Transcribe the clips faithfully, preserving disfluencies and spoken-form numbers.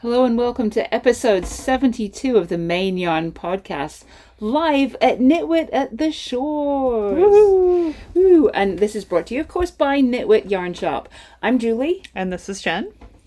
Hello and welcome to episode seventy-two of the Main Yarn Podcast, live at Knitwit at the Shores. Woo! Woo! And this is brought to you, of course, by Knitwit Yarn Shop. I'm Julie. And this is Jen.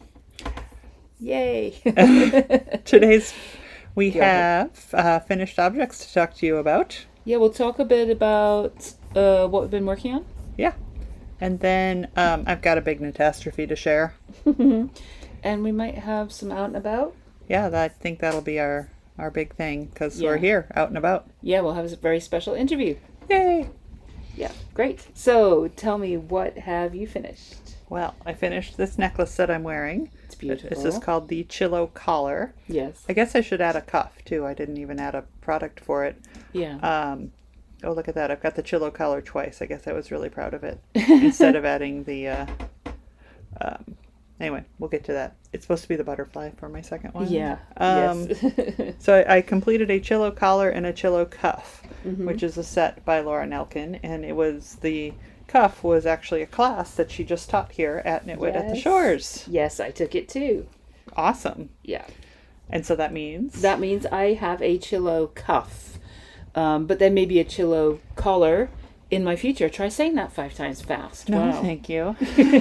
Yay! Today's, we Yeah. have uh, finished objects to talk to you about. Yeah, we'll talk a bit about uh, what we've been working on. Yeah. And then um, I've got a big catastrophe to share. And we might have some out and about. Yeah, that, I think that'll be our, our big thing because Yeah. we're here, out and about. Yeah, we'll have a very special interview. Yay! Yeah, great. So, tell me, what have you finished? Well, I finished this necklace that I'm wearing. It's beautiful. This is called the Chillo Collar. Yes. I guess I should add a cuff too. I didn't even add a product for it. Yeah. Um, oh, look at that. I've got the Chillo Collar twice. I guess I was really proud of it. Instead of adding the... Uh, um, anyway, we'll get to that. It's supposed to be the butterfly for my second one. Yeah. Um, yes. So I, I completed a Chillo Collar and a Chillo Cuff, Mhm. which is a set by Laura Nelkin. And it was the... Cuff was actually a class that she just taught here at Knitwit at the Yes. Shores. Yes, I took it too. Awesome. Yeah. And so that means... That means I have a Chillo cuff. Um, but there may be a Chillo collar in my future. Try saying that five times fast. No, Wow. thank you.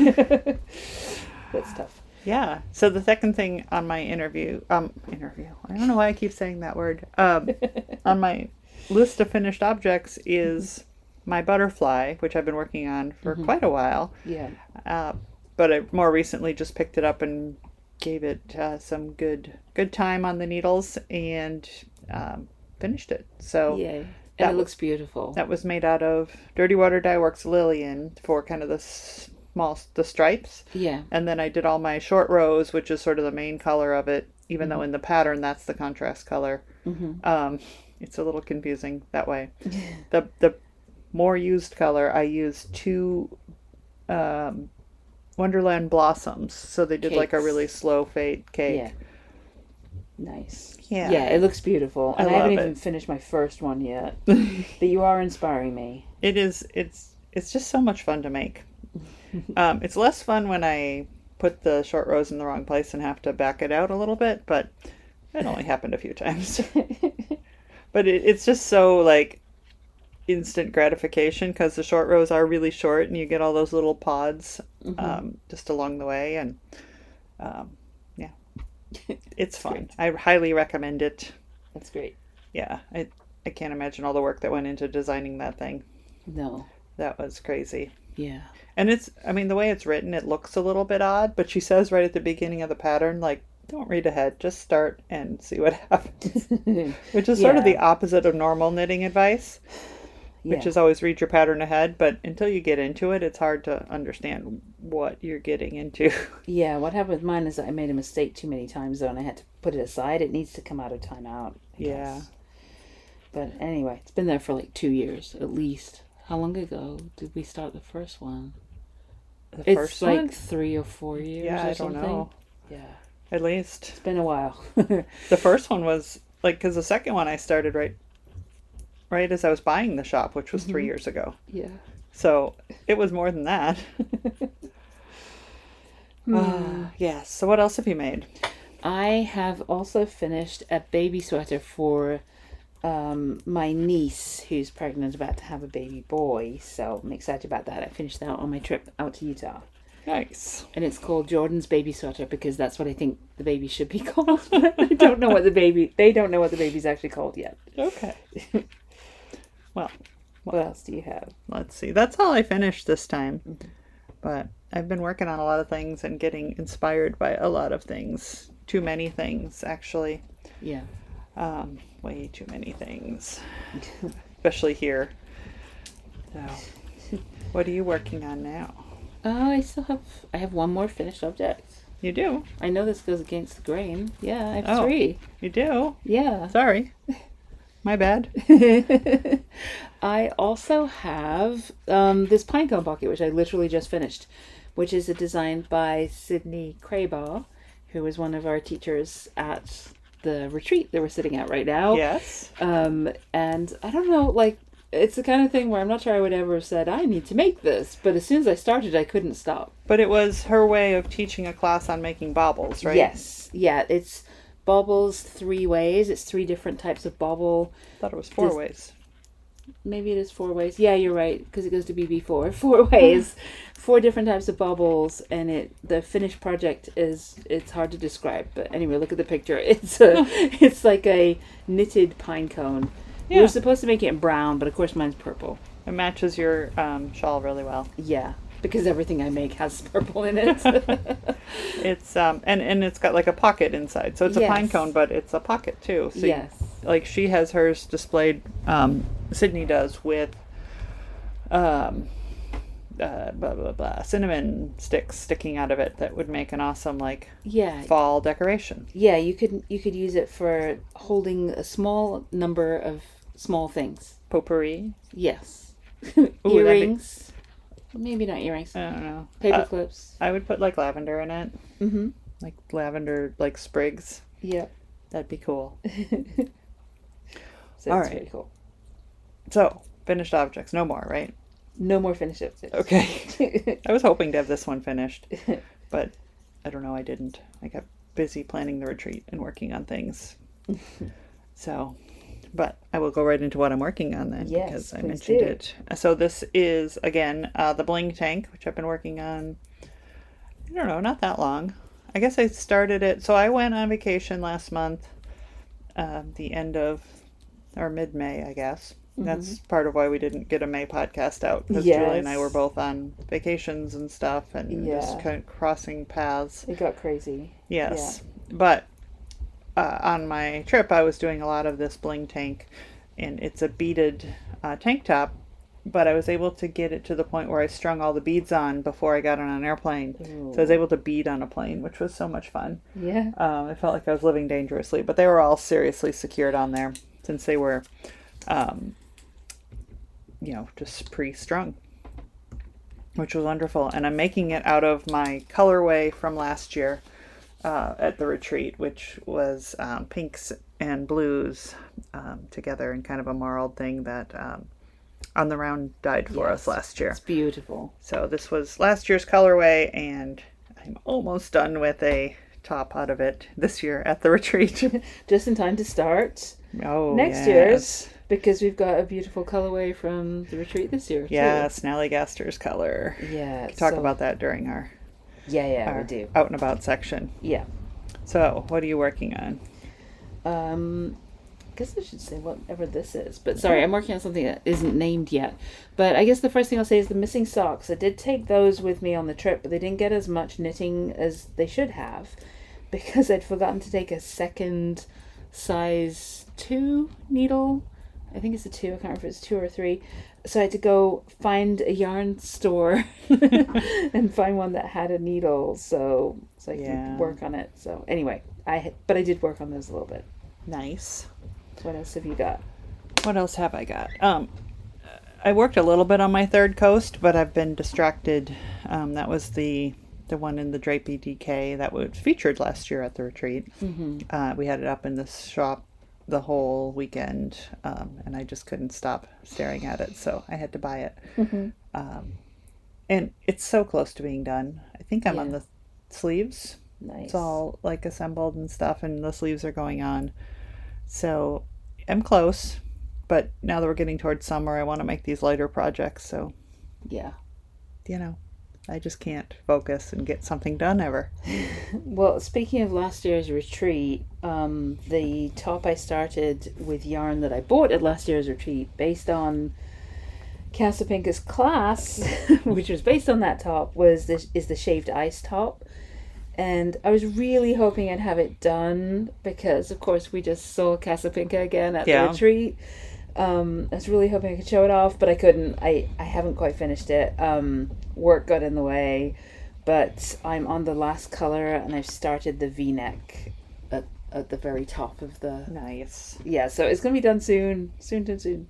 That's tough. Yeah. So the second thing on my interview, um, interview, I don't know why I keep saying that word, um, on my list of finished objects is my butterfly, which I've been working on for Mhm. quite a while. Yeah. Uh, but I more recently just picked it up and gave it uh, some good good time on the needles and um, finished it. So Yay. And that it w- looks beautiful. that was made out of Dirty Water Dye Works Lillian for kind of the small the stripes. Yeah. And then I did all my short rows, which is sort of the main color of it, even though in the pattern that's the contrast color. Mm-hmm. Um, it's a little confusing that way. the the more used color, I used two um, Wonderland Blossoms. So they did like a Cakes. really slow fade cake. Yeah. Nice. Yeah. Yeah, it looks beautiful. I And I, haven't love even it. finished my first one yet. But you are inspiring me. It is, it's, it's just so much fun to make. Um, it's less fun when I put the short rows in the wrong place and have to back it out a little bit, but it only happened a few times. But it, it's just so like instant gratification because the short rows are really short and you get all those little pods Mhm. um, just along the way. And um, yeah, it's fun. great. I highly recommend it. That's great. Yeah, I, I can't imagine all the work that went into designing that thing. No. That was crazy. Yeah. And it's, I mean, the way it's written, it looks a little bit odd, but she says right at the beginning of the pattern, like, don't read ahead, just start and see what happens. Which is sort of Yeah. the opposite of normal knitting advice, which Yeah. is always read your pattern ahead, but until you get into it, it's hard to understand what you're getting into. Yeah, what happened with mine is that I made a mistake too many times though, and I had to put it aside. It needs to come out of timeout. I Yeah. guess. But anyway, it's been there for like two years at least. How long ago did we start the first one? The It's first like one? three or four years Yeah, or I don't something. know. Yeah, At least. it's been a while. The first one was, like, because the second one I started right right as I was buying the shop, which was three Mhm. years ago. Yeah. So it was more than that. Hmm. Uh, yes. So what else have you made? I have also finished a baby sweater for um, my niece who's pregnant, about to have a baby boy. So I'm excited about that. I finished that on my trip out to Utah. Nice. And it's called Jordan's baby sweater because that's what I think the baby should be called. But I don't know what the baby, they don't know what the baby's actually called yet. Okay. Well, What else do you have? let's see. That's all I finished this time. Mhm. But I've been working on a lot of things and getting inspired by a lot of things. Too many things, actually. Yeah. Um, way too many things. Especially here. So, what are you working on now? Uh, I still have, I have one more finished object. You do? I know this goes against the grain. Yeah, I have Oh. three. You do? Yeah. Sorry. My bad. I also have um, this pinecone pocket, which I literally just finished, which is a design by Sydney Craybaugh, who is one of our teachers at the retreat that we're sitting at right now. Yes. Um, and I don't know, like, it's the kind of thing where I'm not sure I would ever have said, I need to make this. But as soon as I started, I couldn't stop. But it was her way of teaching a class on making baubles, right? Yes. Yeah, it's baubles three ways. It's three different types of bauble. I thought it was four Does- ways. Maybe it is four ways. Yeah, you're right, because it goes to B B four. Four ways. Four different types of baubles, and it the finished project is, it's hard to describe. But anyway, look at the picture. It's a, it's like a knitted pine cone. We Yeah. were supposed to make it in brown, but of course mine's purple. It matches your um, shawl really well. Yeah, because everything I make has purple in it. It's um and, and it's got like a pocket inside. So it's a pine Yes. cone, but it's a pocket too. So you- Yes. like she has hers displayed, um Sydney does, with um uh, blah blah blah cinnamon sticks sticking out of it that would make an awesome like Yeah. fall decoration. Yeah, you could you could use it for holding a small number of small things. Potpourri. Yes. that'd be- Earrings. Maybe not earrings. I don't know. Paper Uh, clips. I would put like lavender in it, Mm-hmm. like lavender like sprigs. Yep. That'd be cool. So All it's right. pretty cool. So finished objects, no more, right? No more finish up. Okay. I was hoping to have this one finished, but I don't know, I didn't. I got busy planning the retreat and working on things. So, but I will go right into what I'm working on then, Yes, because I please mentioned do. it. So this is, again, uh, the bling tank, which I've been working on, I don't know, not that long. I guess I started it, so I went on vacation last month, uh, the end of, or mid-May, I guess. That's part of why we didn't get a May podcast out, because Julie and I Yes. were both on vacations and stuff, and just Yeah. kind of crossing paths. It got crazy. Yes, but uh, on my trip, I was doing a lot of this bling tank, and it's a beaded uh, tank top. But I was able to get it to the point where I strung all the beads on before I got on an airplane, so I was Ooh. able to bead on a plane, which was so much fun. Yeah. Um, I felt like I was living dangerously, but they were all seriously secured on there since they were, um, you know, just pre-strung, which was wonderful. And I'm making it out of my colorway from last year uh, at the retreat, which was um, pinks and blues um, together in kind of a marled thing that um, On the Round dyed for us Yes. last year. It's beautiful. So this was last year's colorway, and I'm almost done with a top out of it this year at the retreat. Just in time to start Oh, next yes. year's, because we've got a beautiful colorway from the retreat this year. too. Yes, Nellie Gaster's color. Yeah. Talk so- about that during our, Yeah, yeah, our we do. out and about section. Yeah. So, what are you working on? Um, I guess I should say whatever this is. But sorry, I'm working on something that isn't named yet. But I guess the first thing I'll say is the missing socks. I did take those with me on the trip, but they didn't get as much knitting as they should have, because I'd forgotten to take a second size two needle. I think it's a two. I can't remember if it's two or three. So I had to go find a yarn store and find one that had a needle, so so I Yeah. could work on it. So anyway, I had, but I did work on those a little bit. Nice. What else have you got? What else have I got? Um, I worked a little bit on my third coast, but I've been distracted. Um, that was the the one in the Drapey D K that was featured last year at the retreat. Mm-hmm. Uh, we had it up in the shop the whole weekend, um, and I just couldn't stop staring at it, so I had to buy it. Mm-hmm. Um, and it's so close to being done. I think I'm on Yeah. the sleeves. Nice. It's all like assembled and stuff, and the sleeves are going on. So I'm close, but now that we're getting towards summer, I want to make these lighter projects. So, Yeah. you know, I just can't focus and get something done ever. Well, speaking of last year's retreat, um, the top I started with yarn that I bought at last year's retreat, based on Casapinka's class, which was based on that top, was this is the shaved ice top. And I was really hoping I'd have it done because, of course, we just saw Casapinka again at Yeah. the retreat. Um, I was really hoping I could show it off, but I couldn't. I, I haven't quite finished it. Um, work got in the way, but I'm on the last color and I've started the V-neck at, at the very top of the... Nice. Yeah, so it's going to be done soon. Soon, soon, soon.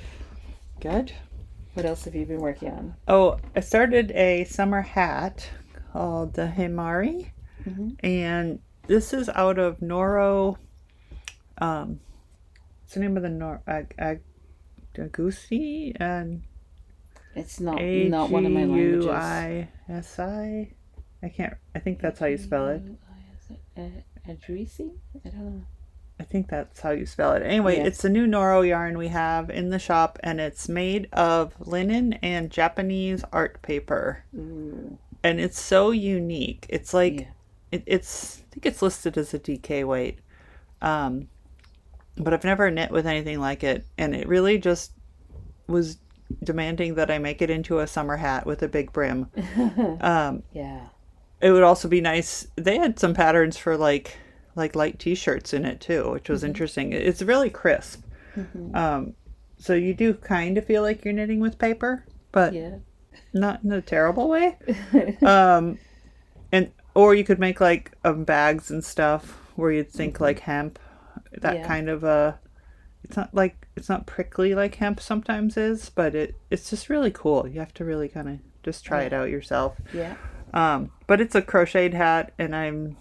Good. What else have you been working on? Oh, I started a summer hat called the Himari, Mhm. and this is out of Noro. Um, what's the name of the Nor? Ag, Ag, Agusi and It's not A not one of G my languages. U I S I. I can't. I think that's how you spell it. Adrisi? I don't know. I think that's how you spell it. Anyway, Yeah. it's the new Noro yarn we have in the shop, and it's made of linen and Japanese art paper. Ooh. And it's so unique. It's like Yeah. it, it's. I think it's listed as a D K weight, um, but I've never knit with anything like it, and it really just was demanding that I make it into a summer hat with a big brim. um, Yeah. it would also be nice. They had some patterns for like like light t-shirts in it too, which was mm-hmm. interesting. It's really crisp. Mm-hmm. Um, so you do kind of feel like you're knitting with paper, but yeah. not in a terrible way. um, and or you could make like um, bags and stuff where you'd think mm-hmm. like hemp, that yeah. kind of a. It's not like it's not prickly like hemp sometimes is, but it it's just really cool. You have to really kind of just try yeah. it out yourself. Yeah. Um, but it's a crocheted hat, and I'm,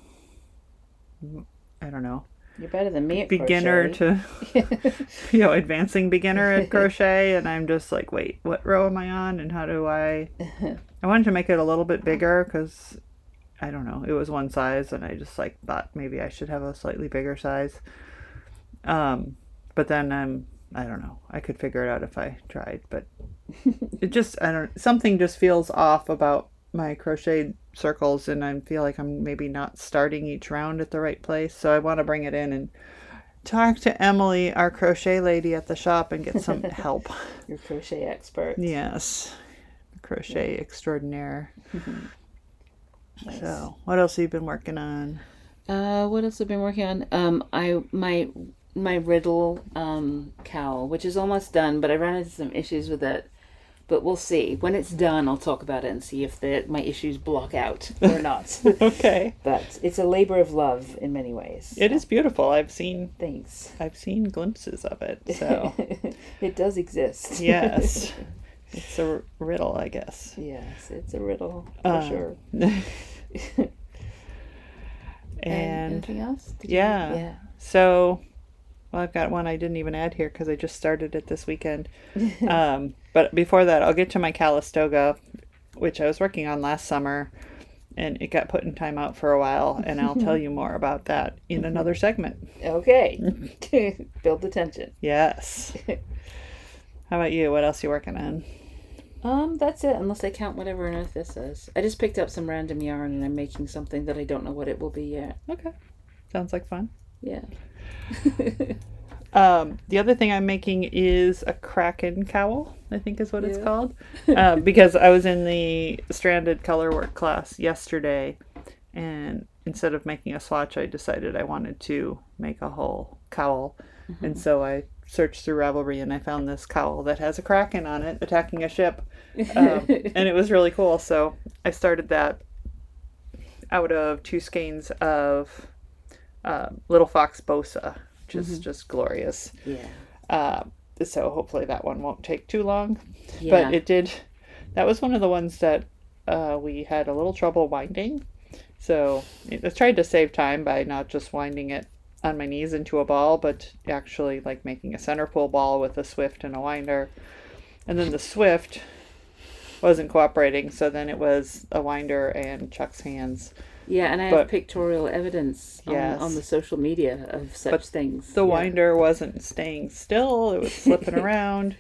I don't know. You're better than me at beginner crochet. to, you know, advancing beginner at crochet, and I'm just like, wait, what row am I on, and how do I? I wanted to make it a little bit bigger because, I don't know, it was one size, and I just like thought maybe I should have a slightly bigger size. Um, but then I'm, I don't know, I could figure it out if I tried, but it just, I don't, something just feels off about my crochet circles, and I feel like I'm maybe not starting each round at the right place, so I want to bring it in and talk to Emily, our crochet lady at the shop, and get some help. Your crochet expert. Yes, crochet yeah. extraordinaire. Nice. So what else have you been working on? Uh what else have I been working on? um I my my riddle um cowl, which is almost done, but I ran into some issues with it. But we'll see. When it's done, I'll talk about it and see if the, my issues block out or not. Okay. But it's a labor of love in many ways. It is beautiful. I've seen Thanks. I've seen glimpses of it. So it does exist. Yes. It's a riddle, I guess. Yes, it's a riddle for uh, sure. and, and anything else? Did yeah. You, yeah. So, well, I've got one I didn't even add here because I just started it this weekend. Um, but before that, I'll get to my Calistoga, which I was working on last summer, and it got put in timeout for a while, and I'll tell you more about that in another segment. Okay. Build the tension. Yes. How about you? What else are you working on? Um, that's it, unless I count whatever on earth this is. I just picked up some random yarn, and I'm making something that I don't know what it will be yet. Okay. Sounds like fun. Yeah. um, the other thing I'm making is a Kraken cowl, I think is what yeah. it's called. Uh, because I was in the Stranded Color Work class yesterday, and instead of making a swatch, I decided I wanted to make a whole cowl. Mm-hmm. And so I searched through Ravelry, and I found this cowl that has a Kraken on it attacking a ship. Um, and it was really cool. So I started that out of two skeins of uh, Little Fox Bosa, which is mm-hmm. just glorious. Yeah. Uh, so hopefully that one won't take too long. Yeah. But it did. That was one of the ones that uh, we had a little trouble winding. So I tried to save time by not just winding it on my knees into a ball, but actually like making a center pull ball with a Swift and a winder. And then the Swift wasn't cooperating, so then it was a winder and Chuck's hands. Yeah, and I but, have pictorial evidence on, yes. on the social media of such but things. The yeah. winder wasn't staying still, it was flipping around,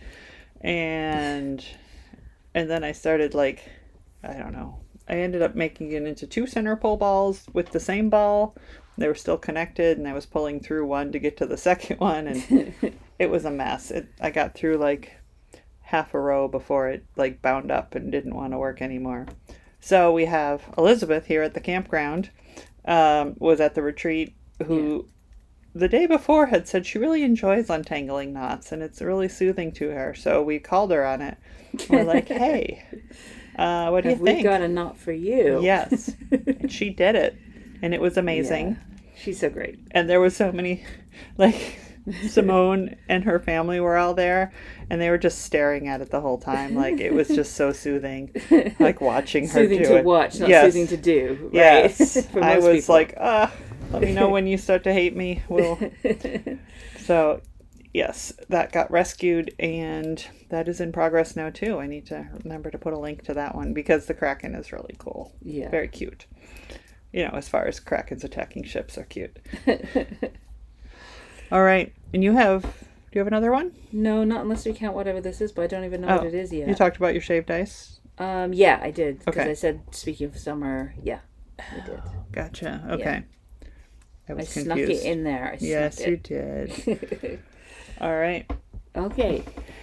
and and then I started like, I don't know, I ended up making it into two center pull balls with the same ball. They were still connected, and I was pulling through one to get to the second one, and it was a mess. It, I got through like half a row before it like bound up and didn't want to work anymore. So we have Elizabeth here at the campground, um, was at the retreat, who yeah. the day before had said she really enjoys untangling knots, and it's really soothing to her. So we called her on it. We're like, hey, uh, what do have you think? We got a knot for you. Yes, and she did it. And it was amazing. Yeah. She's so great. And there was so many, like, Simone and her family were all there, and they were just staring at it the whole time. Like, it was just so soothing, like, watching her soothing do it. Soothing to watch, not yes. soothing to do. Right? Yes. I was people. like, ah, let me know when you start to hate me. We'll... So, yes, that got rescued, and that is in progress now too. I need to remember to put a link to that one because the Kraken is really cool. Yeah. Very cute. You know, as far as Krakens attacking ships are cute. All right. And you have, do you have another one? No, not unless we count whatever this is, but I don't even know Oh, what it is yet. You talked about your shaved ice? Um, yeah, I did. Because Okay. I said, speaking of summer, yeah, I did. Gotcha. Okay. I I was snuck confused. it in there. I Yes, snuck you it. did. All right. Okay.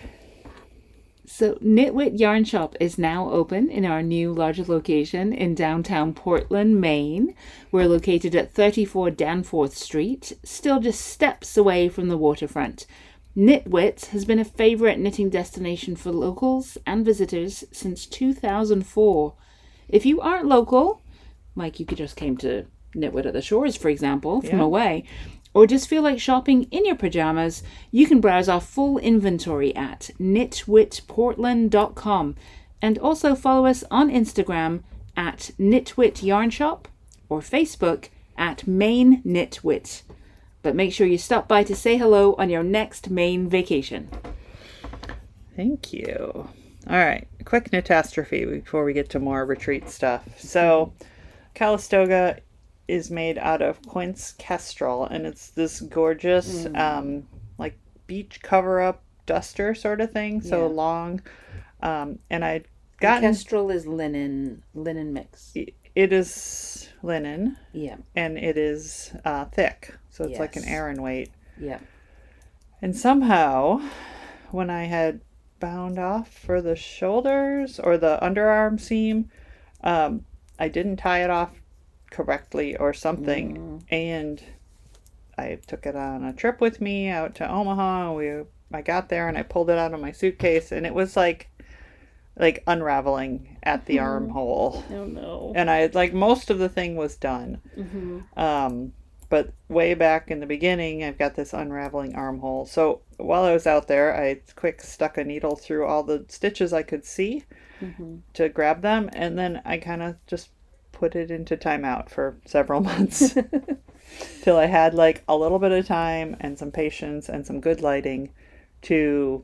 So, Knitwit Yarn Shop is now open in our new larger location in downtown Portland, Maine. We're located at thirty-four Danforth Street, still just steps away from the waterfront. Knitwit has been a favorite knitting destination for locals and visitors since two thousand four. If you aren't local, like you could just came to Knitwit at the Shores, for example, from Yeah. away, or just feel like shopping in your pajamas, you can browse our full inventory at knitwit portland dot com and also follow us on Instagram at Knitwit Yarn Shop or Facebook at Maine Knitwit. But make sure you stop by to say hello on your next Maine vacation. Thank you. All right. Quick catastrophe before we get to more retreat stuff. So, Calistoga is made out of quince kestrel, and it's this gorgeous, Mm. um, like beach cover-up duster sort of thing. So Yeah. long, um, and I'd And gotten Kestrel is linen, linen mix. it is linen, Yeah, and it is uh, thick, so it's like an Yes. Aran weight. yeah. And somehow, when I had bound off for the shoulders or the underarm seam, um, I didn't tie it off correctly or something. Mm. And I took it on a trip with me out to Omaha. We I got there and I pulled it out of my suitcase, and it was like like unraveling at the armhole. Oh no. And I like most of the thing was done. Mm-hmm. Um, but way back in the beginning, I've got this unraveling armhole. So while I was out there, I quick stuck a needle through all the stitches I could see Mm-hmm. to grab them, and then I kind of just put it into timeout for several months till I had like a little bit of time and some patience and some good lighting to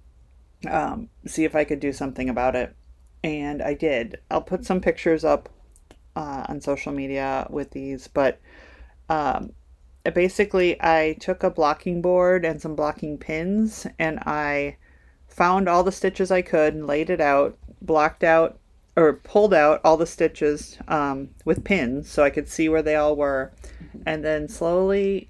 um, see if I could do something about it. And I did. I'll put some pictures up uh, on social media with these, but um, basically I took a blocking board and some blocking pins, and I found all the stitches I could and laid it out, blocked out or pulled out all the stitches um, with pins so I could see where they all were. And then slowly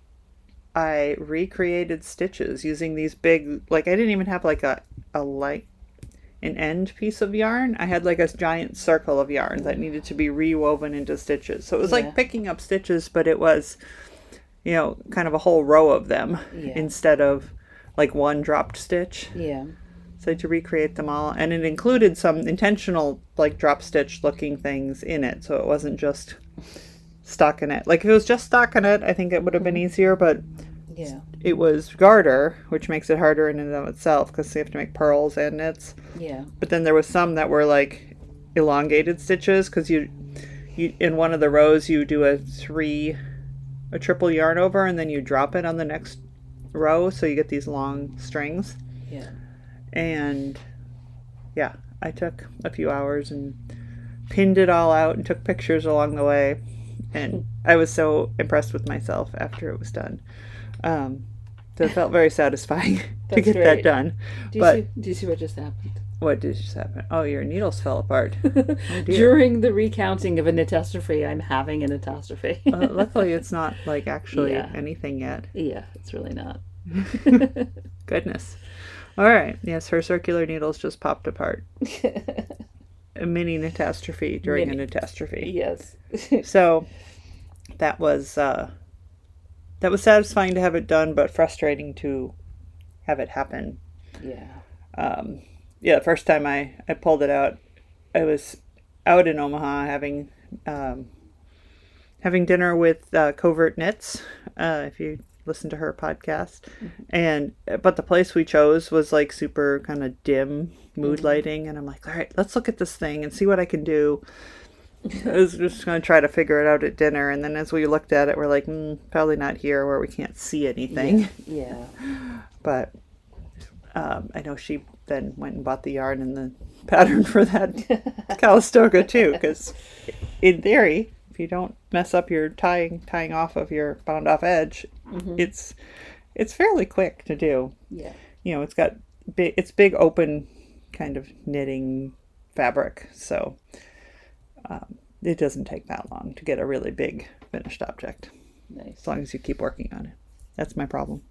I recreated stitches using these big, like I didn't even have like a, a like an end piece of yarn. I had like a giant circle of yarn that needed to be rewoven into stitches. So it was Yeah. like picking up stitches, but it was, you know, kind of a whole row of them Yeah. instead of like one dropped stitch. Yeah. So I had to recreate them all, and it included some intentional like drop stitch looking things in it, so it wasn't just stockinette. Like if it was just stockinette, I think it would have been easier, but Yeah. it was garter, which makes it harder in and of itself because you have to make pearls and knits. Yeah. But then there was some that were like elongated stitches because you, you in one of the rows you do a three, a triple yarn over, and then you drop it on the next row, so you get these long strings. Yeah. And yeah, I took a few hours and pinned it all out and took pictures along the way. And I was so impressed with myself after it was done. Um, so it felt very satisfying to That's get that great. done. Do you, But see, do you see what just happened? what did just happen? Oh, your needles fell apart. Oh, dear. During the recounting of a catastrophe, I'm having a catastrophe. Uh, luckily, it's not like actually Yeah. anything yet. Yeah, it's really not. Goodness. All right. Yes, her circular needles just popped apart. A mini catastrophe during Mini. a catastrophe. Yes. So that was uh, that was satisfying to have it done, but frustrating to have it happen. Yeah. Um, yeah, the first time I, I pulled it out, I was out in Omaha having um, having dinner with uh, Covert Knits. Uh, if you listen to her podcast, Mm-hmm. and but the place we chose was like super kind of dim mood Mm-hmm. lighting, and I'm like, all right, let's look at this thing and see what I can do. I was just going to try to figure it out at dinner. And then as we looked at it, we're like, mm, probably not here where we can't see anything. Yeah. But um, I know she then went and bought the yarn and the pattern for that Calistoga too. Because in theory, if you don't mess up your tying tying off of your bound off edge, mm-hmm. it's it's fairly quick to do. Yeah. You know, it's got big, it's big open kind of knitting fabric. So um, it doesn't take that long to get a really big finished object. Nice. As long as you keep working on it. That's my problem.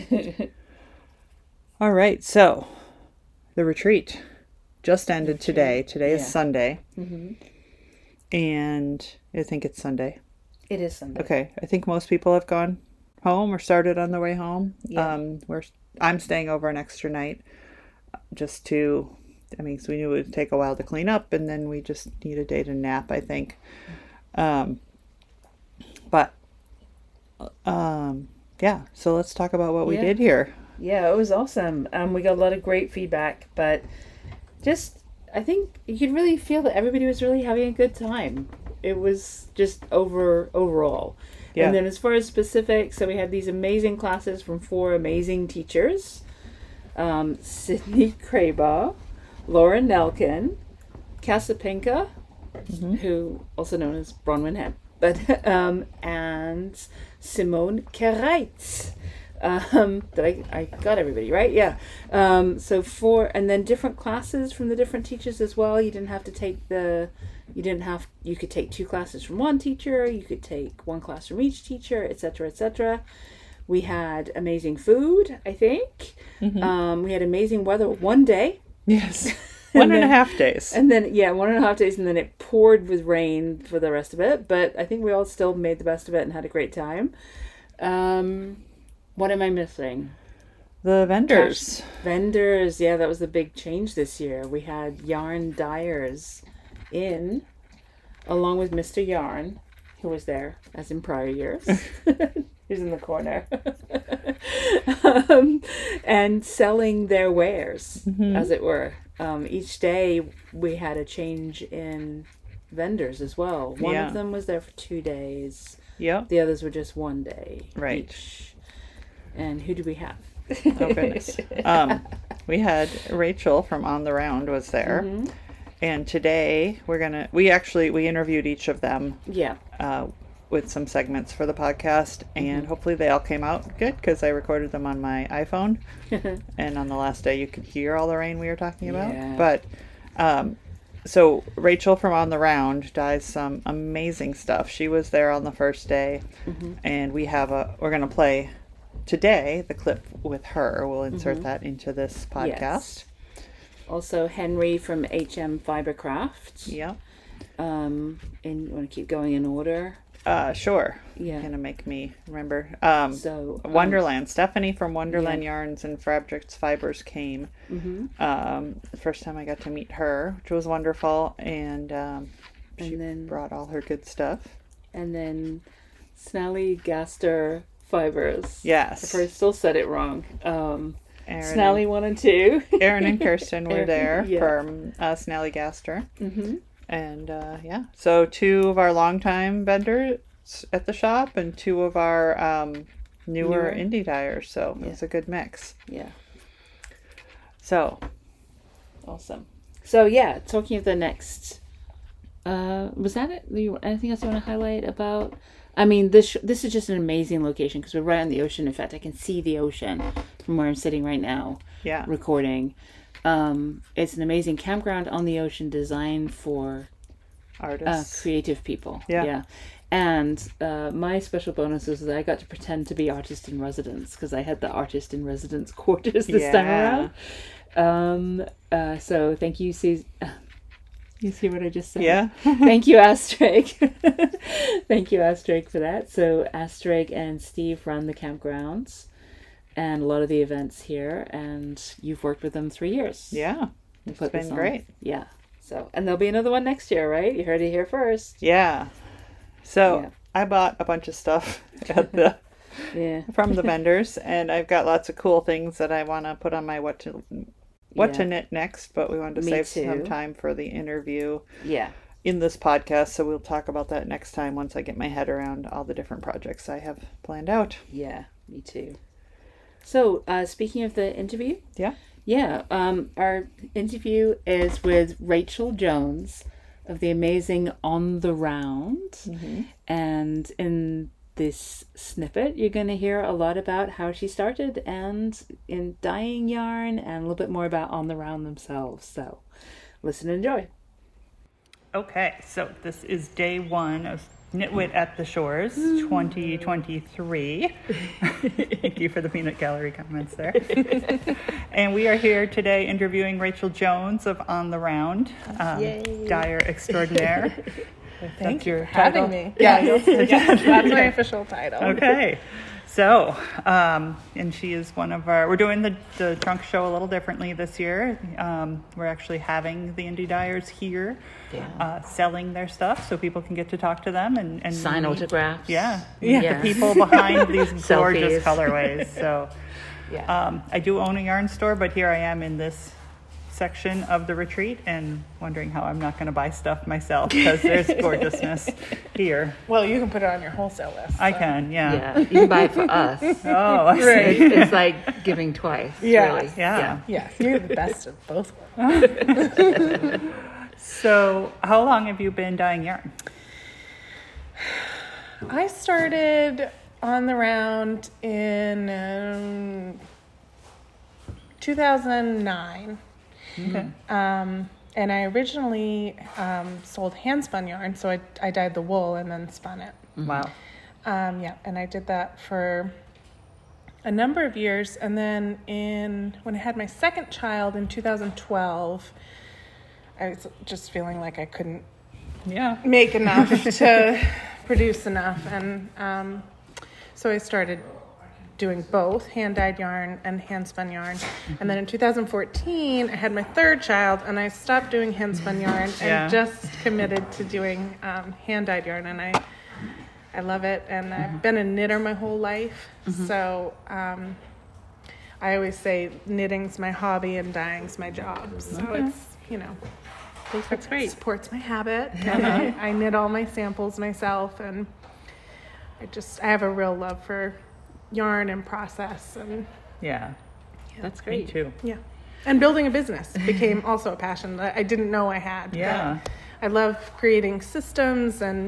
All right. So the retreat just ended retreat. today. Today yeah. is Sunday. Mm-hmm. And I think it's Sunday. It is Sunday. Okay. I think most people have gone home or started on their way home. Yeah. Um, we're, I'm staying over an extra night just to, I mean, so we knew it would take a while to clean up, and then we just need a day to nap, I think. Um, but, um, yeah, so let's talk about what we yeah. did here. Yeah, it was awesome. Um, we got a lot of great feedback, but just, I think you could really feel that everybody was really having a good time. It was just over overall. Yeah. And then as far as specifics, so we had these amazing classes from four amazing teachers. Um, Sydney Craybaugh, Laura Nelkin, Casapinka, mm-hmm. who also known as Bronwyn Hemp, but um, and Simone Kereitz. Um, did I, I got everybody right? Yeah. Um, so four, and then different classes from the different teachers as well. You didn't have to take the, you didn't have, you could take two classes from one teacher, you could take one class from each teacher, et cetera, et cetera. We had amazing food, I think. Mm-hmm. Um, we had amazing weather one day. Yes. One and, and then, a half days. And then, yeah, one and a half days, and then it poured with rain for the rest of it. But I think we all still made the best of it and had a great time. Um, what am I missing? The vendors. Gosh, vendors, yeah, that was the big change this year. We had Yarn Dyers in, along with Mister Yarn, who was there, as in prior years. He's in the corner. um, and selling their wares, mm-hmm. as it were. Um, each day we had a change in vendors as well. One yeah. of them was there for two days. Yeah. The others were just one day. Right. Each. And who do we have? Oh, goodness. Um, we had Rachel from On the Round was there. Mm-hmm. And today we're going to, we actually, we interviewed each of them. Yeah. Uh, with some segments for the podcast, and mm-hmm. hopefully they all came out good because I recorded them on my iPhone. And on the last day you could hear all the rain we were talking about. Yeah. But um, so Rachel from On the Round does some amazing stuff. She was there on the first day, mm-hmm. and we have a we're going to play today the clip with her. We'll insert mm-hmm. that into this podcast. Yes. Also Henry from H M Fibercraft. Yeah. Um, and you want to keep going in order? Uh, sure. Yeah. Gonna make me remember. Um, so um, Wonderland. Stephanie from Wonderland yeah. Yarns and Fabrics Fibers came. Mm-hmm. Um, the first time I got to meet her, which was wonderful, and um, and she then, brought all her good stuff. And then Snally Gaster Fibers. Yes. I still said it wrong. Um, Aaron Snally and, one and two. Aaron and Kirsten were Aaron, there yeah. from uh, Snally Gaster. Mm-hmm. And uh, yeah, so two of our longtime vendors at the shop and two of our um, newer, newer indie dyers. So yeah. It was a good mix. Yeah. So. Awesome. So yeah, talking of the next, uh, was that it? You, anything else you want to highlight about? I mean, this sh- this is just an amazing location because we're right on the ocean. In fact, I can see the ocean from where I'm sitting right now. Yeah. Recording. Um, it's an amazing campground on the ocean designed for artists, uh, creative people. Yeah. Yeah. And uh, my special bonus is that I got to pretend to be artist in residence because I had the artist in residence quarters this yeah. time around. Um, uh, so thank you, Susan. You see what I just said? Yeah. Thank you, Astrig. Thank you, Astrig, for that. So Astrig and Steve run the campgrounds and a lot of the events here, and you've worked with them three years. Yeah. It's been great. Yeah. So, and there'll be another one next year, right? You heard it here first. Yeah. So yeah. I bought a bunch of stuff at the yeah. from the vendors, and I've got lots of cool things that I want to put on my what to what yeah. to knit next, but we wanted to Me save too. some time for the interview. Yeah. in this podcast, so we'll talk about that next time once I get my head around all the different projects I have planned out. Yeah, me too. So, uh, speaking of the interview, Yeah. yeah, um, our interview is with Rachel Jones of the amazing On the Round, Mm-hmm. and in this snippet, you're going to hear a lot about how she started and in dyeing yarn, and a little bit more about On the Round themselves. So, listen and enjoy. Okay, so this is day one of Knitwit at the Shores twenty twenty-three. Thank you for the peanut gallery comments there. And we are here today interviewing Rachel Jones of On the Round, um, Yay. dyer extraordinaire. Thank That's you your for having title? me. Yeah. Yes, yes, that's my official title. Okay. So, um, and she is one of our, we're doing the, the trunk show a little differently this year. Um, we're actually having the indie dyers here, Yeah. uh, selling their stuff so people can get to talk to them and, and Sign meet- autographs. Yeah. Yeah. meet The people behind these gorgeous Selfies. colorways. So, Yeah. um, I do own a yarn store, but here I am in this section of the retreat and wondering how I'm not going to buy stuff myself because there's gorgeousness here. Well, you can put it on your wholesale list. I so. can, yeah. Yeah, you can buy it for us. Oh, I see. Right. It's, it's like giving twice. Yeah. Really. Yeah. Yes, you're the best of both worlds. So, how long have you been dyeing yarn? I started On the Round in um, two thousand nine. Okay. Um, and I originally um, sold hand spun yarn, so I, I dyed the wool and then spun it. Wow. Um, yeah, and I did that for a number of years. And then in when I had my second child in two thousand twelve, I was just feeling like I couldn't Yeah. make enough to produce enough. And um, so I started doing both hand-dyed yarn and hand-spun yarn. And then in two thousand fourteen, I had my third child, and I stopped doing hand-spun yarn and Yeah. just committed to doing um, hand-dyed yarn. And I I love it, and I've been a knitter my whole life. So um, I always say knitting's my hobby and dyeing's my job. So Okay. it's, you know, That's great. supports my habit. And I, I knit all my samples myself, and I just I have a real love for yarn and process, and Yeah. That's Me great. too. yeah, and building a business became also a passion that I didn't know I had. but Yeah. I love creating systems and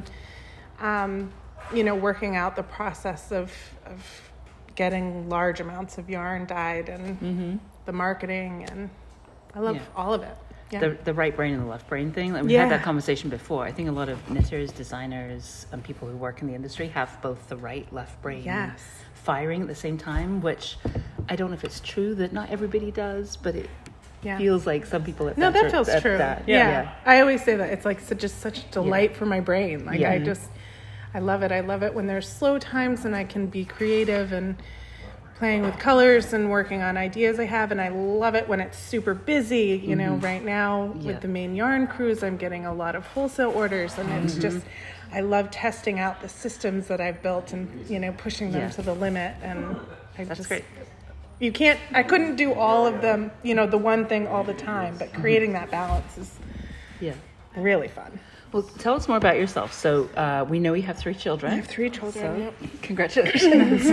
um, you know, working out the process of of getting large amounts of yarn dyed and Mm-hmm. the marketing, and I love Yeah. all of it. Yeah. The, the right brain and the left brain thing. Like we Yeah. had that conversation before. I think a lot of knitters, designers, and people who work in the industry have both the right left brain Yes. firing at the same time, which I don't know if it's true that not everybody does, but it Yeah. feels like some people at No, that are feels at true. that. Yeah. Yeah. I always say that it's like so, just such a delight for my brain. Like Yeah. I just, I love it. I love it when there's slow times and I can be creative and playing with colors and working on ideas I have. And I love it when it's super busy. You know, right now Yeah. with the main yarn cruise, I'm getting a lot of wholesale orders, and it's just, I love testing out the systems that I've built and, you know, pushing them Yeah. to the limit. And I That's just, great. you can't, I couldn't do all of them, you know, the one thing all the time, but creating that balance is Yeah. really fun. Well, tell us more about yourself. So uh, we know you have three children. I have three children. So, Yep. congratulations.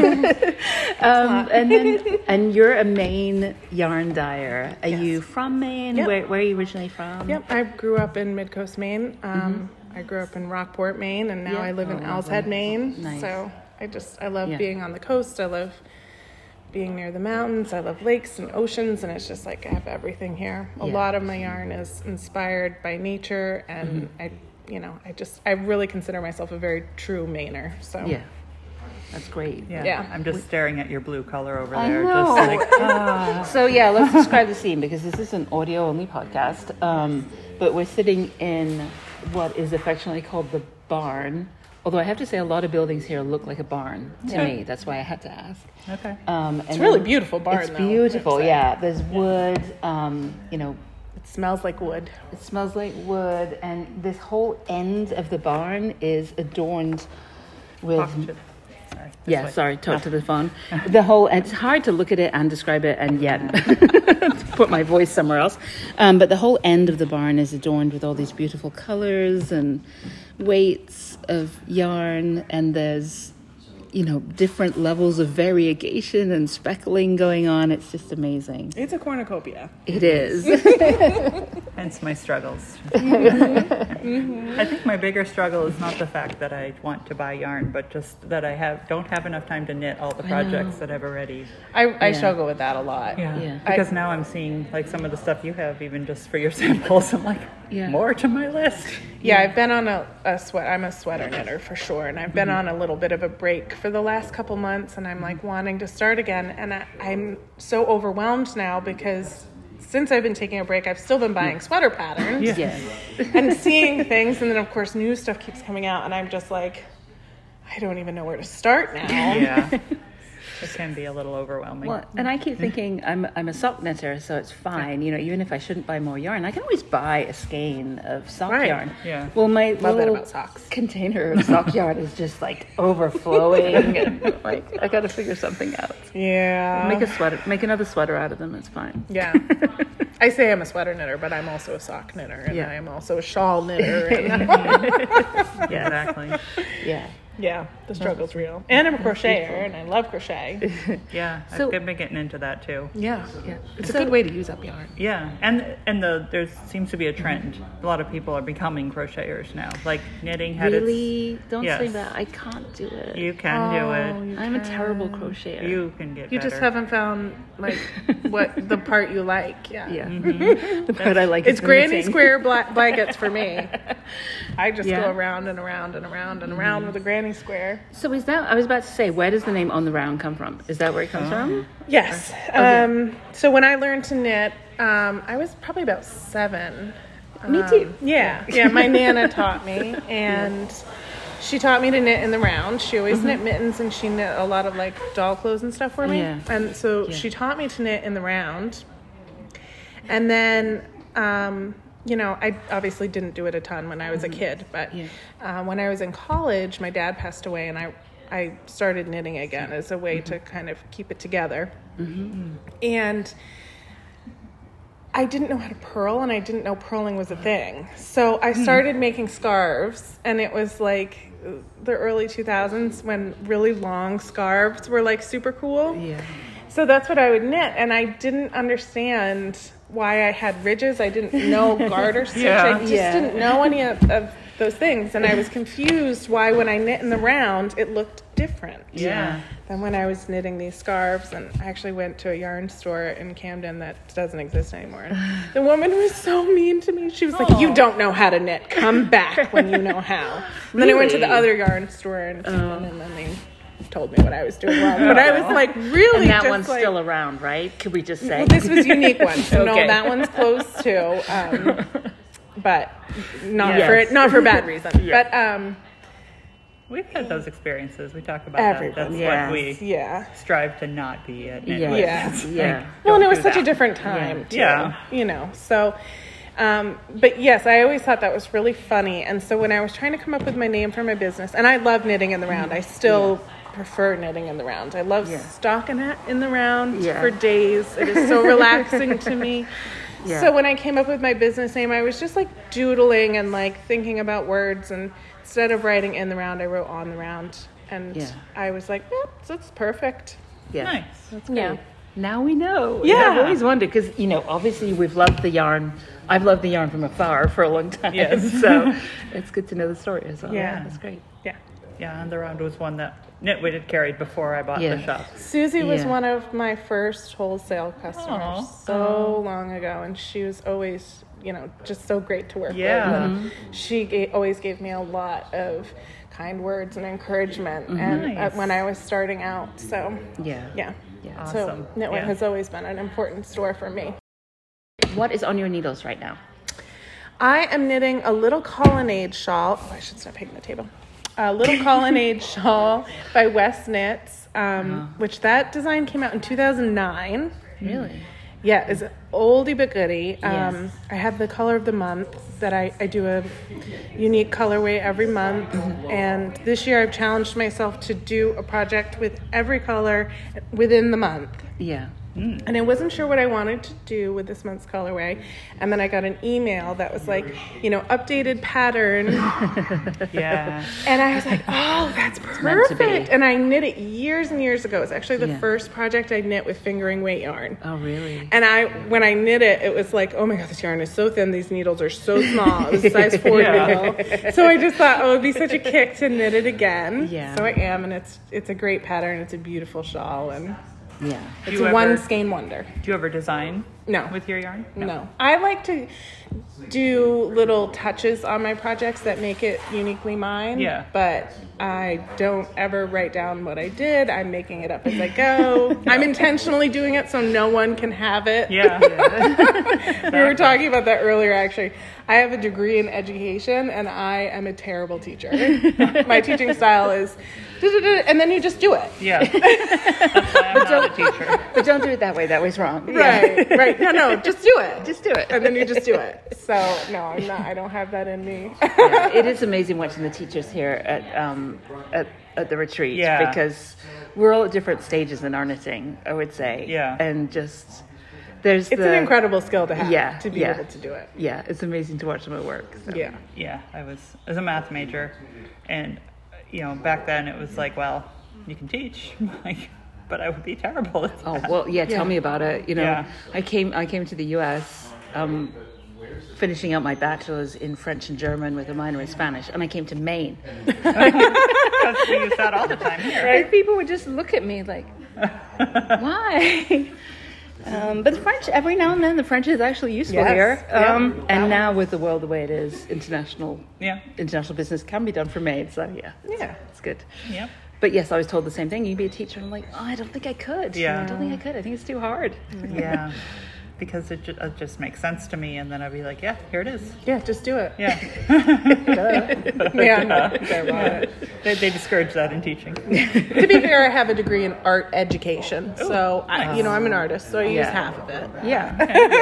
um, and then, and you're a Maine yarn dyer. Are Yes. you from Maine? Yep. Where, where are you originally from? Yep, I grew up in Midcoast, Maine. Um, I grew up in Rockport, Maine, and now Yeah. I live in Oh, Owl's lovely. Head, Maine. Nice. So I just, I love Yeah. being on the coast. I love being near the mountains. I love lakes and oceans, and it's just like I have everything here. A Yeah. lot of my yarn is inspired by nature, and I, you know, I just, I really consider myself a very true Mainer. So Yeah. That's great. Yeah. Yeah. I'm just staring at your blue color over I there. know. Just like, ah. So yeah, let's describe the scene because this is an audio-only podcast. Um, but we're sitting in what is affectionately called the barn. Although I have to say, a lot of buildings here look like a barn to Yeah. me. That's why I had to ask. Okay. Um, and it's a really then- beautiful barn. It's though, beautiful. I'd say. Yeah, there's wood. Um, you know, It smells like wood. it smells like wood, and this whole end of the barn is adorned with Off to- Sorry. This Yeah, way. sorry, talk to the phone. The whole, it's hard to look at it and describe it and yet put my voice somewhere else. Um, but the whole end of the barn is adorned with all these beautiful colors and weights of yarn, and there's, you know, different levels of variegation and speckling going on. It's just amazing. It's a cornucopia. It is. Hence my struggles. Mm-hmm. I think my bigger struggle is not the fact that I want to buy yarn, but just that I have don't have enough time to knit all the projects that I've already. I, I Yeah. struggle with that a lot. Yeah. Yeah. Because now I'm seeing like some of the stuff you have, even just for your samples. I'm like, Yeah. more to my list. Yeah, I've been on a, a sweat. I'm a sweater knitter for sure, and I've been on a little bit of a break for the last couple months, and I'm like wanting to start again. And I, I'm so overwhelmed now because since I've been taking a break, I've still been buying sweater patterns Yeah. Yes. and seeing things, and then of course new stuff keeps coming out, and I'm just like, I don't even know where to start now. Yeah. It can be a little overwhelming. Well, and I keep thinking I'm I'm a sock knitter, so it's fine. You know, even if I shouldn't buy more yarn, I can always buy a skein of sock Right. yarn. Yeah. Well, my Love that little about socks. container of sock yarn is just like overflowing, and like I got to figure something out. Yeah. Make a sweater, make another sweater out of them. It's fine. Yeah. I say I'm a sweater knitter, but I'm also a sock knitter, and Yeah. I am also a shawl knitter. And Yeah, exactly. Yeah. yeah, the struggle's real. And I'm a crocheter, and I love crochet. Yeah, So- I've been getting into that too. Yeah. Yeah. It's So- a good way to use up yarn. Yeah, and and the there seems to be a trend. A lot of people are becoming crocheters now. Like knitting had Really? Don't say Yes. that. I can't do it. its. You can Oh, do it. you I'm a can. terrible crocheter. You can get You better. just haven't found like what the part you like. Yeah. Yeah. Mm-hmm. The part I like It's is granny knitting. square bla- blankets for me. I just Yeah. go around and around and around and around with a granny square. So is that? I was about to say, where does the name On the Round come from? Is that where it comes from? Yes. Um, so when I learned to knit, um, I was probably about seven. Me Um, too. Yeah. Yeah. My Nana taught me, and she taught me to knit in the round. She always knit mittens, and she knit a lot of like doll clothes and stuff for me. Yeah. And so Yeah. she taught me to knit in the round. And then, um, you know, I obviously didn't do it a ton when I was a kid, but Yeah. uh, when I was in college, my dad passed away, and I I started knitting again as a way to kind of keep it together. And I didn't know how to purl, and I didn't know purling was a thing. So I started making scarves, and it was like the early two thousands when really long scarves were like super cool. Yeah. So that's what I would knit, and I didn't understand why I had ridges. I didn't know garter stitch. Yeah. I just Yeah. didn't know any of, of those things, and I was confused why when I knit in the round it looked different Yeah. than when I was knitting these scarves. And I actually went to a yarn store in Camden that doesn't exist anymore. And the woman was so mean to me. She was like, "You don't know how to knit. Come back when you know how." And then I went to the Really? other yarn store in Camden, and then they told me what I was doing wrong. But I was like, really, And that just one's like, still around, right? Could we just say? well, this was unique one, so Okay. no, that one's closed too. Um, but not Yes. for it, not for bad reason. Yeah. But um, We've had those experiences. We talk about Everybody. that. That's Yes. what we yeah. strive to not be at knit Yeah. with. Yeah. It's Yeah. like, Well, and don't it was do such a that. different time, too. Yeah. You know, so, um, but yes, I always thought that was really funny. And so when I was trying to come up with my name for my business, and I love knitting in the round, I still prefer knitting in the round. I love Yeah. stockinette in the round Yeah. for days. It is so relaxing to me. Yeah. So when I came up with my business name, I was just like doodling and like thinking about words. And instead of writing in the round, I wrote on the round. And Yeah. I was like, yeah, that's perfect. Yeah. Nice. Yeah. Now we know. Yeah. I've always wondered because, you know, obviously we've loved the yarn. I've loved the yarn from afar for a long time. Yes. So it's good to know the story as well. Yeah. That's great. Yeah. Yeah, and the round was one that Knitwit had carried before I bought Yeah. the shop. Susie was Yeah. one of my first wholesale customers Aw. so long ago, and she was always, you know, just so great to work Yeah. with. And she ga- always gave me a lot of kind words and encouragement, and uh, Nice. when I was starting out. So Yeah. yeah, Yeah. so Awesome. Knitwit Yeah. has always been an important store for me. What is on your needles right now? I am knitting a little colonnade shawl. Oh, I should stop hitting the table. A little colonnade shawl by West Knits, um, which that design came out in two thousand nine. Really? Yeah, it's, oldie but goodie. Um, Yes. I have the color of the month that I, I do a unique colorway every month. Mm-hmm. And this year I've challenged myself to do a project with every color within the month. Yeah. And I wasn't sure what I wanted to do with this month's colorway. And then I got an email that was like, you know, updated pattern. Yeah. And I was like, oh, that's meant to be. perfect. And I knit it years and years ago. It's actually the Yeah. first project I knit with fingering weight yarn. Oh, really? And I, when I knit it, it was like, oh my God, this yarn is so thin. These needles are so small. It was a size four Yeah. needle. So I just thought, oh, it'd be such a kick to knit it again. Yeah. So I am, and it's it's a great pattern. It's a beautiful shawl, and Yeah. it's you a one ever- skein wonder. Do you ever design No. with your yarn? No. I like to do little touches on my projects that make it uniquely mine. Yeah. But I don't ever write down what I did. I'm making it up as I go. I'm intentionally doing it so no one can have it. Yeah. We were talking about that earlier, actually. I have a degree in education, and I am a terrible teacher. My teaching style is, "Da-da-da," and then you just do it. Yeah. That's why I'm not a teacher. But don't do it that way. That way's wrong. Right, right. No, no, just do it. Just do it. And then you just do it. So, no, I'm not, I don't have that in me. Yeah, it is amazing watching the teachers here at um, at, at the retreat Yeah. because we're all at different stages in our knitting, I would say. Yeah. And just there's It's the, an incredible skill to have, Yeah, to be yeah. able to do it. Yeah, it's amazing to watch them at work. So. Yeah. Yeah, I was as a math major, and you know back then it was like, well, you can teach, like, but I would be terrible at Oh that. well, yeah. Tell Yeah. me about it. You know, Yeah. I came I came to the U S. Um, finishing out my bachelor's in French and German with a minor in Spanish, and I came to Maine. Because we use that all the time here. And people would just look at me like, why? Um, but the French, every now and then, the French is actually useful Yes, here. yeah. Um, and now with the world the way it is, international Yeah. international business can be done for maids. So yeah, Yeah. it's good. Yep. But yes, I was told the same thing. You'd be a teacher. I'm like, oh, I don't think I could. Yeah. I don't think I could. I think it's too hard. Yeah. Because it, ju- it just makes sense to me, and then I'd be like, yeah, here it is. Yeah, just do it. Yeah. Yeah, no, okay, well, They, they discourage that in teaching. to be fair, I have a degree in art education. So, I, nice. you know, I'm an artist, so I use Yeah. half of it. Yeah.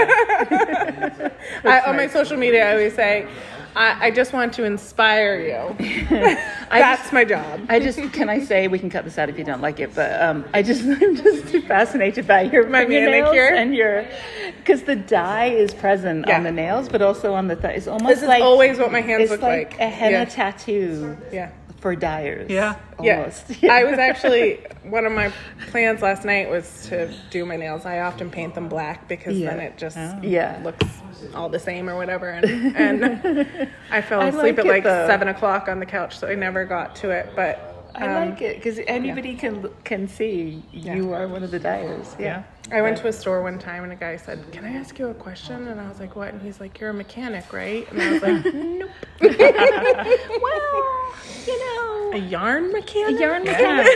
I, on my social media, I always say, I, I just want to inspire you. That's my job. I just, can I say, we can cut this out if you don't like it, but um, I just, I'm just fascinated by your My fingernails manicure? and your, because the dye is present Yeah. on the nails, but also on the thigh. It's almost This is like, always what my hands it's look like. like. a henna Yeah. tattoo Yeah. for dyers. Yeah. Almost. Yeah. I was actually, one of my plans last night was to do my nails. I often paint them black because Yeah. then it just Yeah. looks all the same or whatever. And, and I fell I asleep like at it, like though. seven o'clock on the couch, so I never got to it. But I um, like it because anybody can can see you are one of the dyers. Yeah. I went to a store one time and a guy said, "Can I ask you a question?" And I was like, "What?" And he's like, "You're a mechanic, right?" And I was like, "Nope." Well, you know, A yarn a mechanic? yarn mechanic.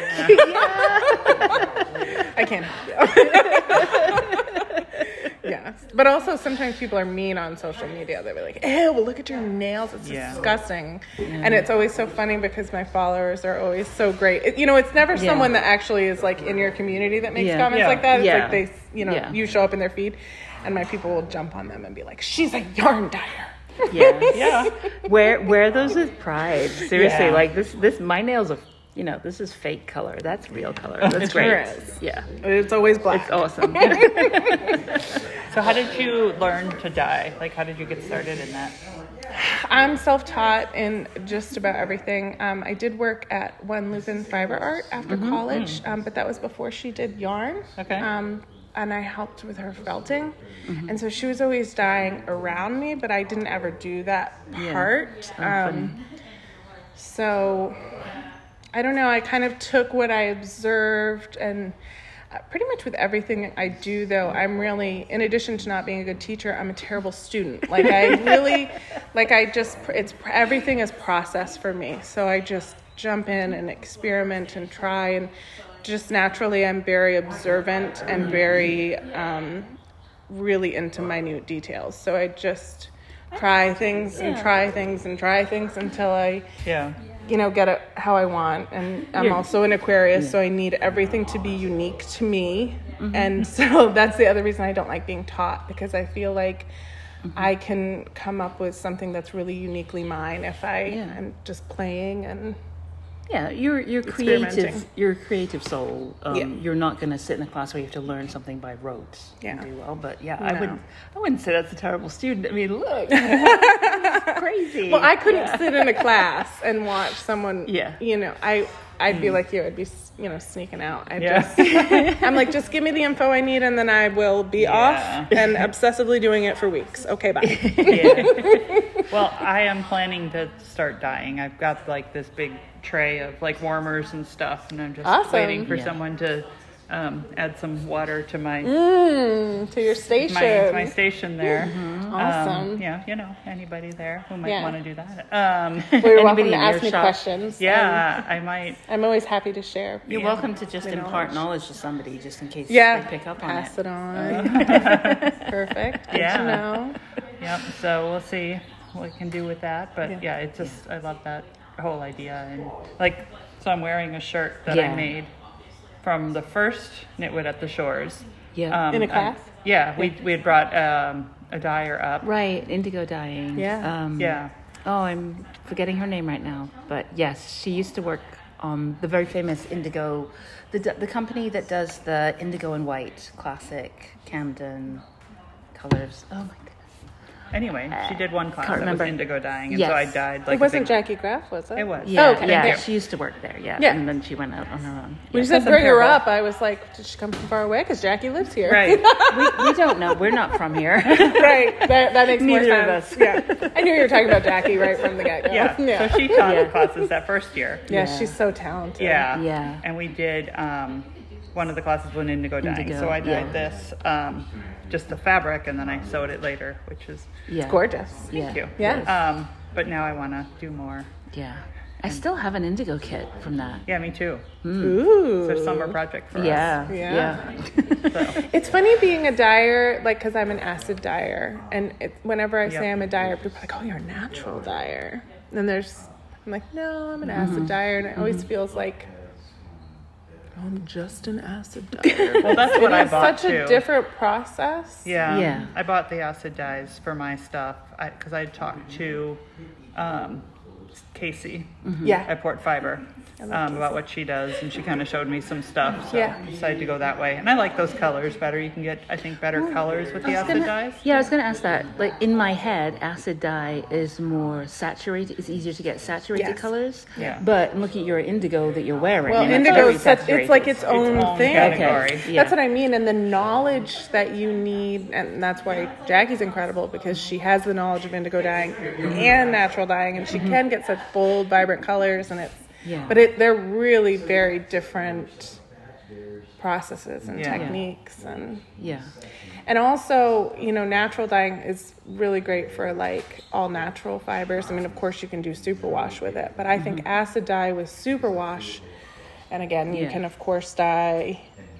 I can't help you. Yeah. But also sometimes people are mean on social media. They'll be like, ew, well, look at your nails. It's Yeah. disgusting. And it's always so funny because my followers are always so great. It, you know, it's never Yeah. someone that actually is like in your community that makes Yeah. comments Yeah. like that. It's Yeah. like they, you know, Yeah. you show up in their feed and my people will jump on them and be like, she's a yarn dyer. Yes. Yeah. Wear wear those with pride. Seriously, Yeah. like this this my nails are, you know, this is fake color. That's real color. That's It great. sure is. Yeah. It's always black. It's awesome. So how did you learn to dye? Like, how did you get started in that? I'm self-taught in just about everything. Um, I did work at One Lupin Fiber Art after college, um, but that was before she did yarn. Okay. Um, and I helped with her felting. And so she was always dyeing around me, but I didn't ever do that Yeah. part. Oh, funny. Um, so I don't know. I kind of took what I observed and uh, pretty much with everything I do, though, I'm really, in addition to not being a good teacher, I'm a terrible student. Like I really, like I just, it's, everything is process for me. So I just jump in and experiment and try, and just naturally I'm very observant and very, um, really into minute details. So I just try things and try things and try things until I Yeah. you know, get it how I want. And I'm You're- also an Aquarius, yeah. so I need everything to be unique to me. And so that's the other reason I don't like being taught, because I feel like I can come up with something that's really uniquely mine if I Yeah. am just playing and Yeah, you're you're Experimenting. creative. You're a creative soul. Um, Yeah. You're not going to sit in a class where you have to learn something by rote and Yeah. do well. But yeah, I No. wouldn't. I wouldn't say that's a terrible student. I mean, look, it's crazy. Well, I couldn't Yeah. sit in a class and watch someone. Yeah. You know, I I'd be like you. I'd be you know sneaking out. I Yeah. just I'm like, just give me the info I need, and then I will be Yeah. off and obsessively doing it for weeks. Okay, bye. Yeah. Well, I am planning to start dyeing. I've got like this big tray of like warmers and stuff, and I'm just Awesome. waiting for Yeah. someone to um, add some water to my Mm, to your station. my, my station there. Awesome. Um, yeah, you know, anybody there who might Yeah. want to do that. Um, Well, you're welcome Anybody to in ask your me shop? questions. yeah, I might. I'm, I'm always happy to share. You're Yeah. welcome to just The impart knowledge. knowledge to somebody, just in case Yeah. they pick up on Pass it. it, on. Perfect. Good Yeah. to know. Yep. So we'll see what we can do with that. But Yeah. yeah, it's just I love that whole idea, and like so I'm wearing a shirt that Yeah. I made from the first Knitwood at the Shores. Yeah. In a I- class? yeah, we we had brought um, a dyer up. Right, indigo dyeing. Yeah. Um, Yeah. Oh, I'm forgetting her name right now, but yes, she used to work on the very famous Indigo, the the company that does the Indigo and White classic Camden colors. Oh my goodness. Anyway, she did one class Can't that was remember. indigo dyeing, and Yes. so I dyed like It wasn't a big, Jackie Graff, was it? It was. Yeah, Oh, okay. yeah, Yeah. she used to work there. Yeah, Yeah. and then she went out on her own. When you Yeah. said That's bring her terrible. up, I was like, did she come from far away? Because Jackie lives here. Right. we, we don't know. We're not from here. right. That, that makes Neither more of sense. Yeah. I knew you were talking about Jackie right from the get-go. Yeah. Yeah. So she taught Yeah. the classes that first year. Yeah, Yeah. she's so talented. Yeah. Yeah. And we did um, one of the classes was indigo dyeing. Indigo, so I dyed yeah. this um, just the fabric, and then I sewed it later, which is Yeah. It's gorgeous. Yeah. thank you. Yeah. Um, but now I want to do more. Yeah. I still have an indigo kit from that. Yeah, me too. Ooh. It's a summer project for Yeah. Yeah. Yeah. us. So, It's funny being a dyer, like, because I'm an acid dyer. And it, whenever I say Yep. I'm a dyer, people are like, oh, you're a natural dyer. And then there's, I'm like, no, I'm an Mm-hmm. acid dyer. And it always feels like, I'm just an acid dyer. well, that's what I It's bought such too. a different process. Yeah. Yeah. I bought the acid dyes for my stuff because I, had talked to um, Casey Yeah. at Port Fiber love um, about what she does, and she kind of showed me some stuff. So Yeah. I decided to go that way. And I like those colors better. You can get, I think, better colors with the I was acid gonna- dyes. Yeah, I was going to ask that. Like in my head, acid dye is more saturated. It's easier to get saturated Yes. colors. Yeah. But I'm looking at your indigo that you're wearing. Well, and it's indigo very is such, it's saturated. like its own own thing. category. Okay. Yeah. That's what I mean. And the knowledge that you need, and that's why Jackie's incredible, because she has the knowledge of indigo dyeing and natural dyeing, and she can get such bold, vibrant colors, and it's, Yeah. but it, they're really very different processes and Yeah. techniques. And, Yeah. and also, you know, natural dyeing is really great for like all natural fibers. I mean, of course you can do superwash with it, but I think acid dye with superwash, and again, you Yeah. can of course dye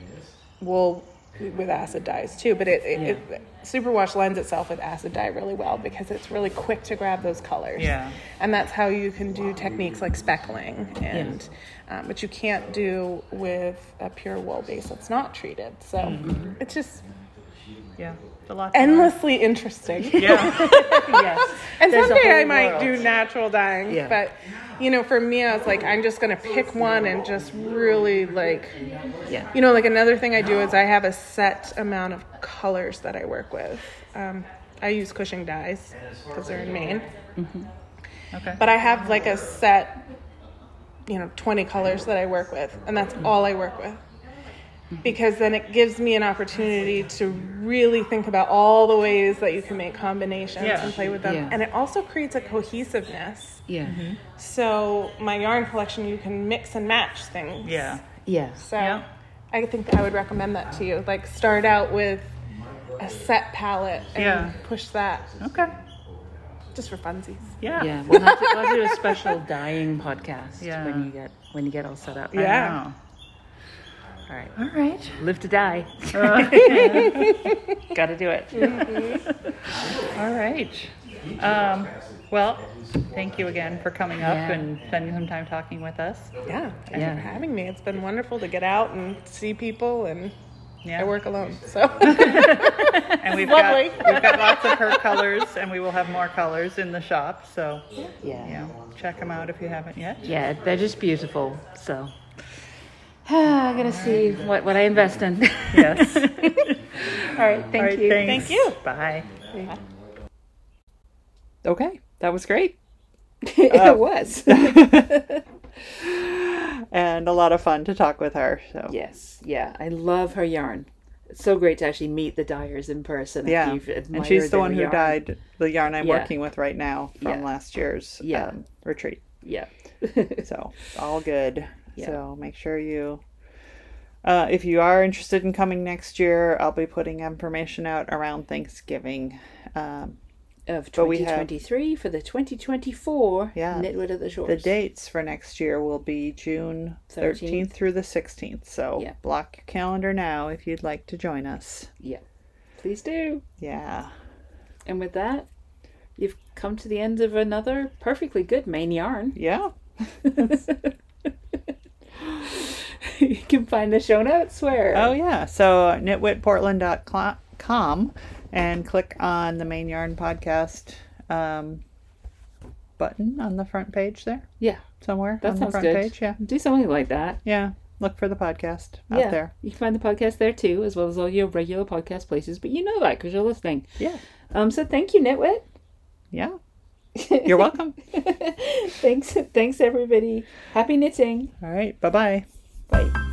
wool with acid dyes too, but it, it, Yeah. it superwash lends itself with acid dye really well because it's really quick to grab those colors. Yeah. And that's how you can do techniques like speckling, and um, but you can't do with a pure wool base that's not treated. So Mm-hmm. it's just Yeah. It's a lot to learn. endlessly interesting. Yeah. Yes. And There's a someday I whole might world. do natural dyeing, Yeah. but you know, for me, I was like, I'm just gonna pick one and just really like, Yeah. you know, like another thing I do is I have a set amount of colors that I work with. Um, I use Cushing dyes because they're in Maine, Okay. but I have like a set, you know, twenty colors that I work with, and that's all I work with. Because then it gives me an opportunity to really think about all the ways that you can make combinations Yeah. and play with them. Yeah. And it also creates a cohesiveness. Yeah. So my yarn collection, you can mix and match things. Yeah. Yeah. So Yeah. I think I would recommend that to you. Like start out with a set palette and Yeah. push that Okay. just for funsies. Yeah. Yeah. We'll have, to, we'll have to do a special dyeing podcast Yeah. when you get when you get all set up. I Yeah. know. All right. All right. Live to die. Got to do it. All right. Um, well, thank you again for coming up Yeah. and spending some time talking with us. Yeah, thanks Yeah. for having me. It's been wonderful to get out and see people, and Yeah. I work alone, so And we've Lovely. got we've got lots of her colors, and we will have more colors in the shop. So, Yeah. yeah, check them out if you haven't yet. Yeah, they're just beautiful. So I'm gonna see what, what I invest in. Yes. All right, thank All right, you. thanks. Thank you. Bye. Okay, that was great. It was. And a lot of fun to talk with her. So Yes, yeah, I love her yarn. It's so great to actually meet the dyers in person. if yeah, you've and admired she's the their one who yarn. dyed the yarn I'm Yeah. working with right now from Yeah. last year's Yeah. um, retreat. Yeah. So all good. Yeah. So make sure you, uh, if you are interested in coming next year, I'll be putting information out around Thanksgiving. Um, Of But we twenty have- twenty-three for the twenty twenty-four Yeah. Knitwood of the Shores. the dates for next year will be June thirteenth through the sixteenth. So Yeah. block your calendar now if you'd like to join us. Yeah. Please do. Yeah. And with that, you've come to the end of another perfectly good main yarn. Yeah. You can find the show notes where. Oh, yeah. So knitwit portland dot com and click on the Main Yarn Podcast um, button on the front page there. Yeah, Somewhere that on the sounds front good. page. Yeah. Do something like that. Yeah. Look for the podcast out yeah. there. You can find the podcast there too, as well as all your regular podcast places. But you know that because you're listening. Yeah. Um. So thank you, Knitwit. Yeah. You're welcome. Thanks. Thanks, everybody. Happy knitting. All right. Bye-bye. Bye.